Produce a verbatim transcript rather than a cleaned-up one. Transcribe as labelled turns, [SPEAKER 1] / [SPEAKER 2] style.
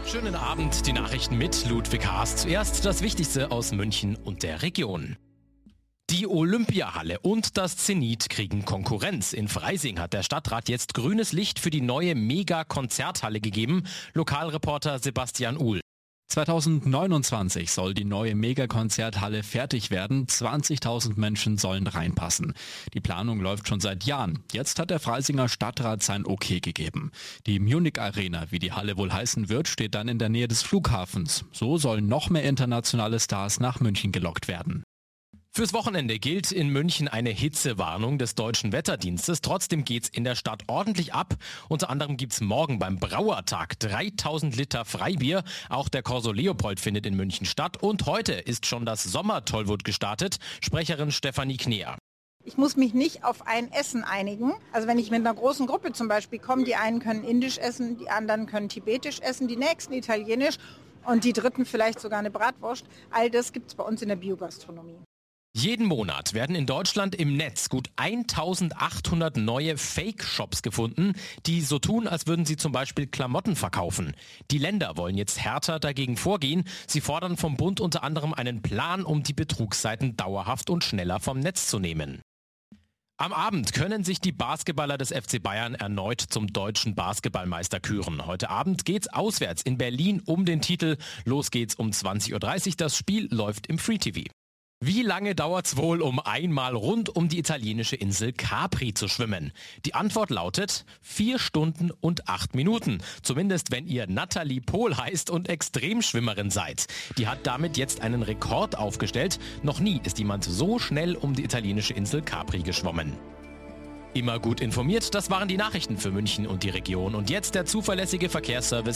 [SPEAKER 1] Schönen Abend, die Nachrichten mit Ludwig Haas. Zuerst das Wichtigste aus München und der Region. Die Olympiahalle und das Zenit kriegen Konkurrenz. In Freising hat der Stadtrat jetzt grünes Licht für die neue Mega-Konzerthalle gegeben. Lokalreporter Sebastian Uhl.
[SPEAKER 2] zweitausendneunundzwanzig soll die neue Megakonzerthalle fertig werden. zwanzigtausend Menschen sollen reinpassen. Die Planung läuft schon seit Jahren. Jetzt hat der Freisinger Stadtrat sein Okay gegeben. Die Munich Arena, wie die Halle wohl heißen wird, steht dann in der Nähe des Flughafens. So sollen noch mehr internationale Stars nach München gelockt werden.
[SPEAKER 1] Fürs Wochenende gilt in München eine Hitzewarnung des Deutschen Wetterdienstes. Trotzdem geht's in der Stadt ordentlich ab. Unter anderem gibt's morgen beim Brauertag dreitausend Liter Freibier. Auch der Corso Leopold findet in München statt. Und heute ist schon das Sommer-Tollwood gestartet. Sprecherin Stefanie Kneer.
[SPEAKER 3] Ich muss mich nicht auf ein Essen einigen. Also wenn ich mit einer großen Gruppe zum Beispiel komme, die einen können indisch essen, die anderen können tibetisch essen, die nächsten italienisch und die dritten vielleicht sogar eine Bratwurst. All das gibt's bei uns in der Biogastronomie.
[SPEAKER 1] Jeden Monat werden in Deutschland im Netz gut eintausendachthundert neue Fake-Shops gefunden, die so tun, als würden sie zum Beispiel Klamotten verkaufen. Die Länder wollen jetzt härter dagegen vorgehen. Sie fordern vom Bund unter anderem einen Plan, um die Betrugsseiten dauerhaft und schneller vom Netz zu nehmen. Am Abend können sich die Basketballer des F C Bayern erneut zum deutschen Basketballmeister küren. Heute Abend geht's auswärts in Berlin um den Titel. Los geht's um zwanzig Uhr dreißig. Das Spiel läuft im Free T V. Wie lange dauert's wohl, um einmal rund um die italienische Insel Capri zu schwimmen? Die Antwort lautet vier Stunden und acht Minuten. Zumindest wenn ihr Natalie Pohl heißt und Extremschwimmerin seid. Die hat damit jetzt einen Rekord aufgestellt. Noch nie ist jemand so schnell um die italienische Insel Capri geschwommen. Immer gut informiert, das waren die Nachrichten für München und die Region. Und jetzt der zuverlässige Verkehrsservice.